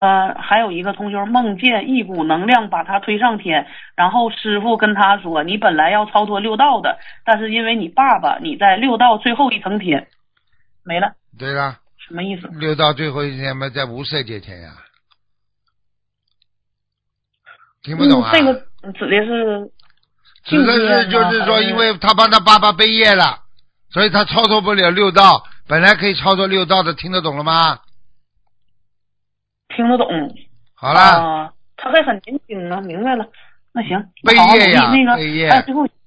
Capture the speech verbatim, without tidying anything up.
呃，还有一个同学梦见一股能量把他推上天，然后师傅跟他说：“你本来要超脱六道的，但是因为你爸爸，你在六道最后一层天。”没了， 对了， 什么意思？ 六道最后一天嘛，在无色界天呀，听不懂嗯， 啊？ 这个指的是境指的是界吗？ 就是说， 还是因为他帮他爸爸背业了，所以他超脱不了六道，本来可以超脱六道的，听得懂了吗？ 听得懂？ 好了。 啊，他还很年轻啊，明白了。那行，那背好好努力。 业呀， 那个背业。 还有最后